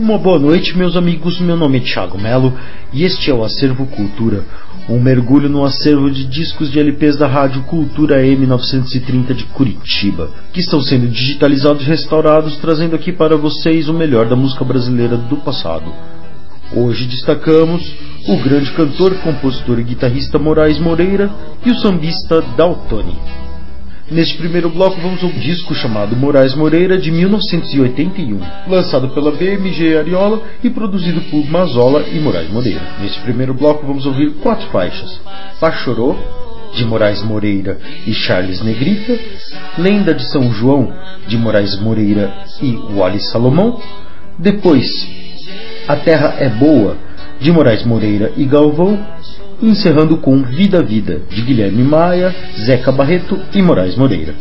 Uma boa noite, meus amigos. Meu nome é Thiago Melo e este é o Acervo Cultura, um mergulho no acervo de discos de LPs da Rádio Cultura M930 de Curitiba, que estão sendo digitalizados e restaurados, trazendo aqui para vocês o melhor da música brasileira do passado. Hoje destacamos o grande cantor, compositor e guitarrista Moraes Moreira e o sambista Daltoni. Neste primeiro bloco vamos ao disco chamado Moraes Moreira, de 1981, lançado pela BMG Ariola e produzido por Mazola e Moraes Moreira. Neste primeiro bloco vamos ouvir 4 faixas: Pachorô, de Moraes Moreira e Charles Negrita; Lenda de São João, de Moraes Moreira e Wally Salomão; depois A Terra é Boa, de Moraes Moreira e Galvão; encerrando com Vida Vida, de Guilherme Maia, Zeca Barreto e Moraes Moreira.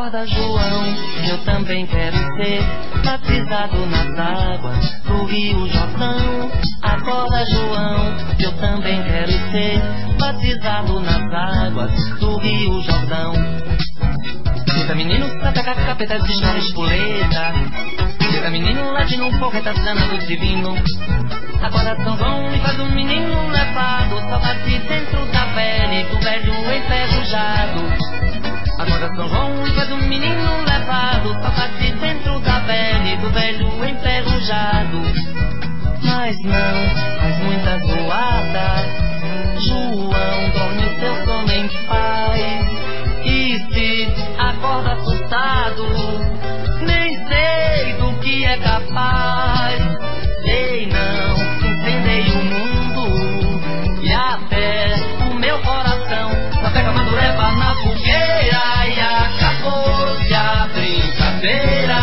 Acorda, João, eu também quero ser batizado nas águas do Rio Jordão. Acorda, João, eu também quero ser batizado nas águas do Rio Jordão. Eita menino, saca capeta de história espoleta. Eita menino, latino um porreta danado divino. Acorda, São João, e faz um menino levado, saudade dentro da pele do velho enferrujado. Acorda, São João, e faz um menino levado, saudade dentro da pele do velho enferrujado. Mas não, faz muita zoada. João, dorme o seu sono em paz. E se acorda assustado, nem sei do que é capaz. Sei não, incendiei o mundo e até o meu coração. Só pega a madureba na fogueira e acabou-se a brincadeira.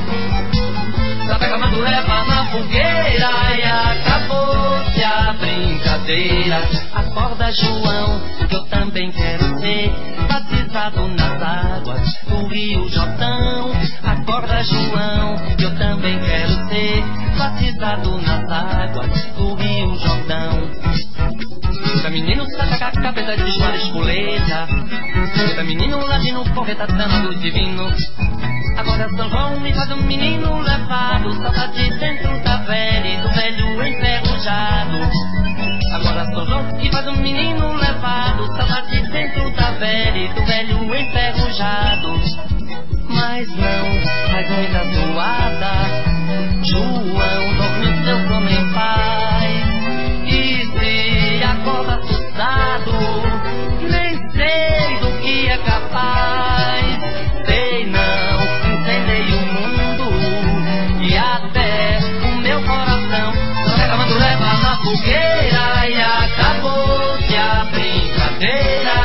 Só pega a madureba na fogueira e acabou-se a brincadeira. Acorda, João, que eu também quero ser batizado nas águas do Rio Jordão. Acorda, João, que eu também quero ser batizado nas águas do Rio Jordão. Eita menino, saca a cabeça de história espoleta. Eita menino, latino, porreta danado divino. Agora São João me faz um menino levado, saudade dentro da pele do velho enferrujado. Agora São João me faz um menino levado, saudade dentro da pele do velho enferrujado. Mas não, faz muita zoada. João, dorme seu sono em paz. E se acorda assustado, nem sei do que é capaz. Sei não, incendiei o mundo e até o meu coração. Só pega a madureba na fogueira e acabou-se a brincadeira.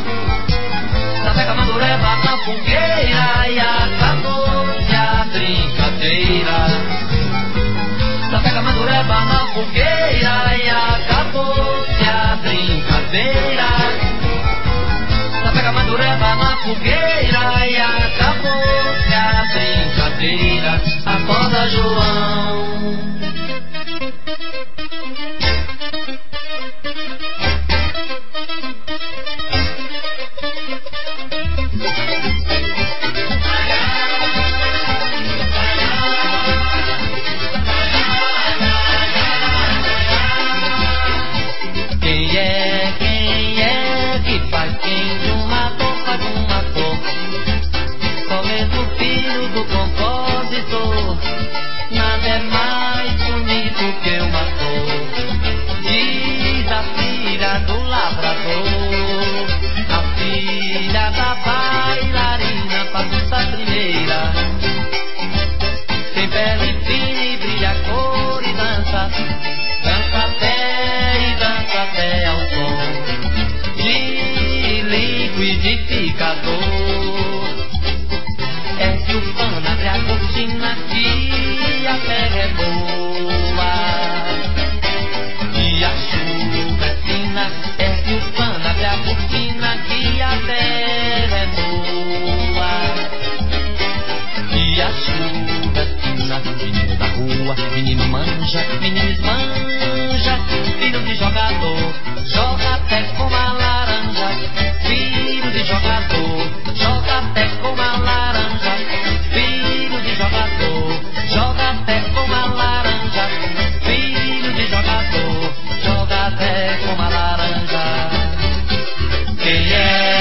Só pega a madureba na fogueira e acabou-se a brincadeira. Só pega a madureba na fogueira e acabou-se a brincadeira. Só pega a madureba na fogueira e acabou-se a brincadeira. Acorda, João. Quem é que faz quem de uma dor faz uma dor? Só mesmo filho do compositor. Nada é mais bonito que uma flor. Diz a filha do lavrador, a filha da bailarina passa a primeira. Tem pele fina e brilha a cor e dança. Dança até ao som de liquidificador. É que o pano abre a cortina que a terra é boa e a chuva é fina. É que o pano abre a cortina que a terra é boa e a chuva é fina. Menino da rua, menino manja, menino esmanja. Filho de jogador, joga até com uma laranja. Filho de jogador, joga até com uma laranja. Filho de jogador, joga até com uma laranja. Filho de jogador, joga até com uma laranja. Quem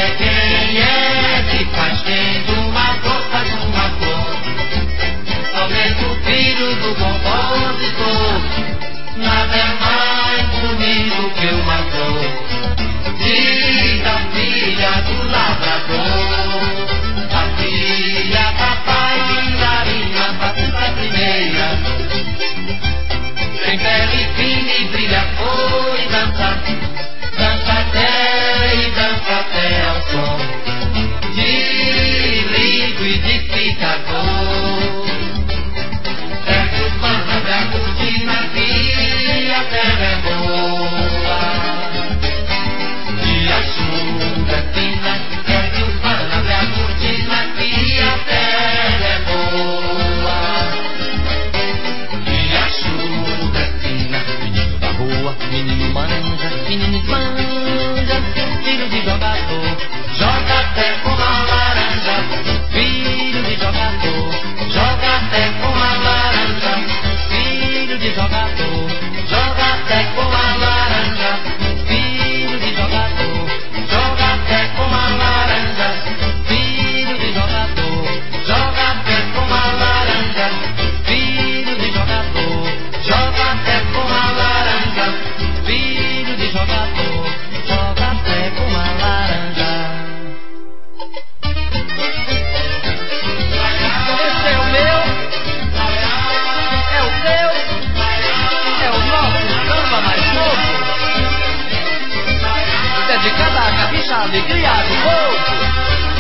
é que faz quem de uma flor faz uma flor? Só mesmo filho do compositor. Nada é mais bonito que uma flor. Diz a filha do lavrador, a filha da bailarina passa a primeira. Tem pele fina e brilha a cor e dança. Dança até ao som de liquidificador. É que o pano abre a cortina que a alegria do povo.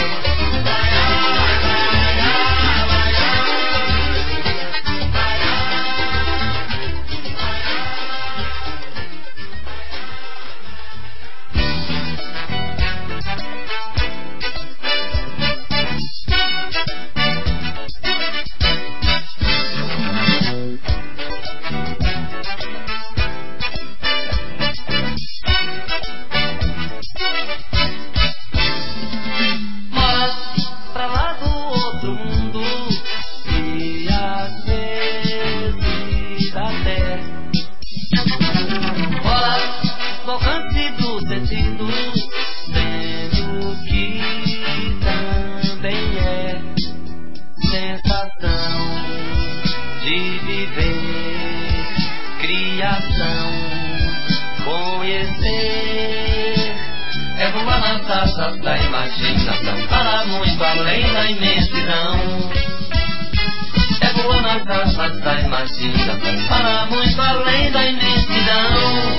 Da imaginação para muito além da imensidão. É voar nas asas da imaginação para muito além da imensidão.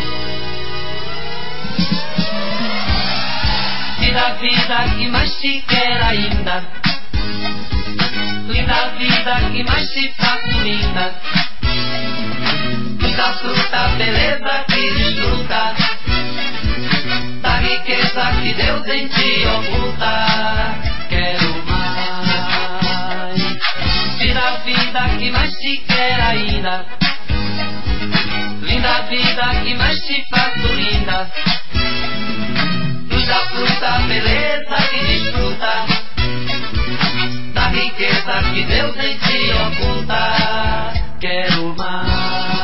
Vida, vida que mais te quer ainda. Linda vida que mais te faço linda. Linda fruta, beleza que desfruta da riqueza que Deus em ti oculta. Quero mais. Vida, vida que mais te quer ainda. Linda vida que mais te faço linda. Luz da fruta, beleza que desfruta da riqueza que Deus em ti oculta. Quero mais.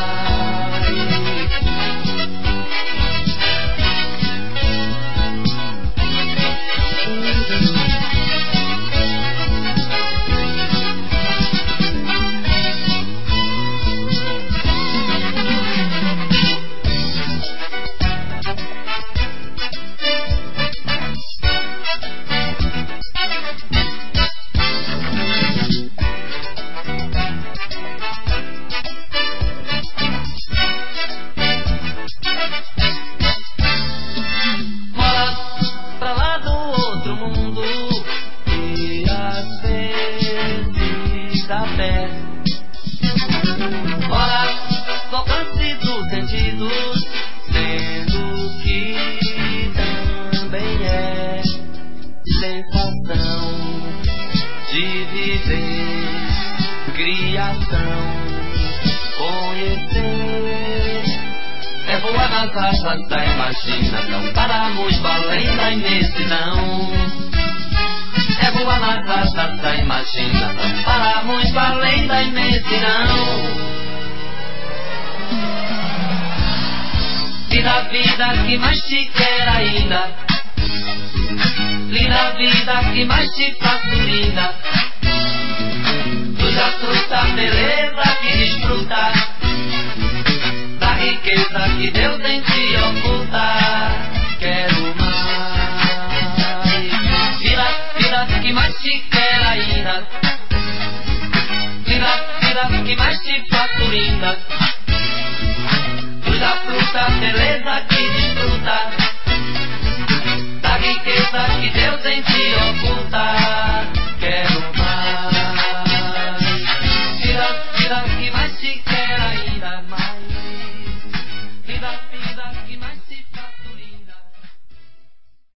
Nas asas da imaginação para muito além da imensidão. É voar nas asas da imaginação para muito além da imensidão. Vida, vida que mais te quer ainda. Linda vida que mais te faço linda. Luz da fruta, beleza que desfruta da riqueza que Deus em ti oculta. Quero mais. Vida, vida que mais te quer ainda. Vida, vida que mais te faço linda. Luz da fruta, beleza que desfruta da riqueza que Deus em ti oculta. Quero mais. Vida, vida que mais te quer ainda mais.